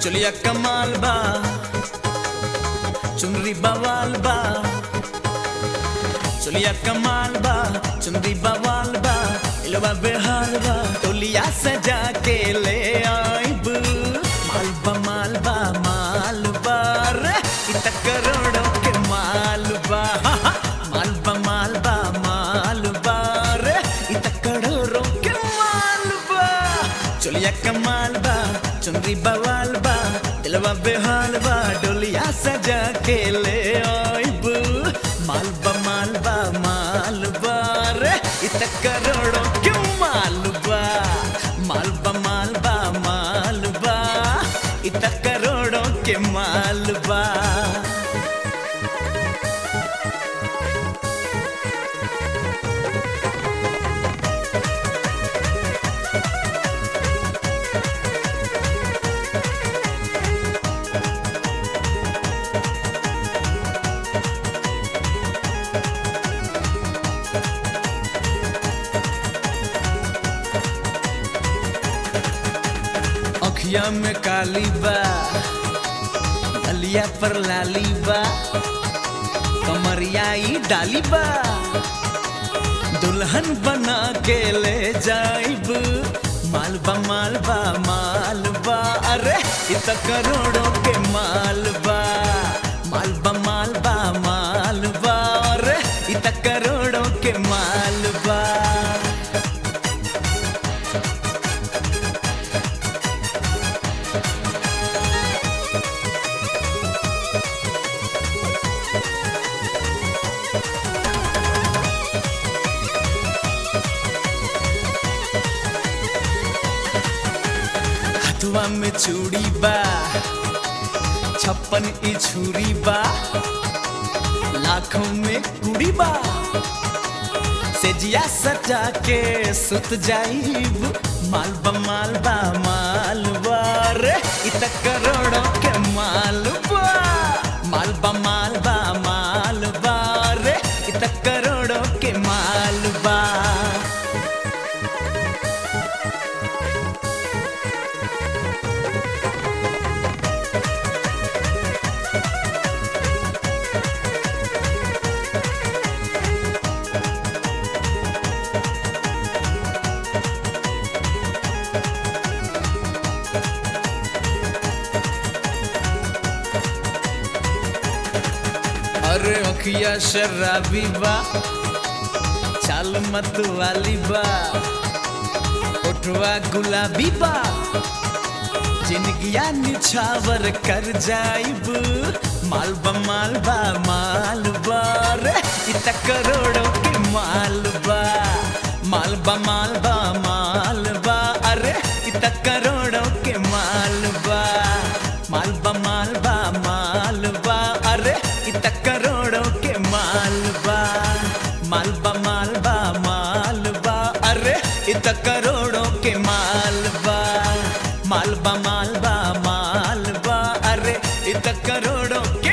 चलिया कमाल बा चुनरी बवाल बा चलिया कमाल बा चुनरी बवाल बा इलवा बेहाल बा तोलिया सजा के ले आइब मालबा रे इत करोड़ों के मालबा मालबा रे इत करोड़ों के मालबा चलिया कमाल बा चुनरी बवाल बा दिलवा बेहाल बा डोलिया सजा के ले आइब मालबा रे इत करोड़ों के मालबा मालबा इत करोड़ों के मालबा अखिया में काली बा अलिया पर लाली बा कमरिया ई डाली बा दुल्हन बना के ले जाइब मालबा अरे इत करोड़ों के मालबा अरे इत करोड़ों के मालबा हथुआ में चूड़ी बा 56 ई छुरी बा लाखों में कुड़ी बा सेजिया सजा के सुत जाइब मालबा रे इत करोड़ों के मालबा रे इत करोड़ों के मालबा अरे अखिया शराबी बा चाल मत वाली बा उठवा गुलाबी बा जिंदगिया निछावर कर जाइब मालबा रे इत करोड़ों के मालबा अरे इत करोड़ों के मालबा अरे इत करोड़ों के मालबा अरे इत करोड़ों के मालबा अरे इत करोड़ों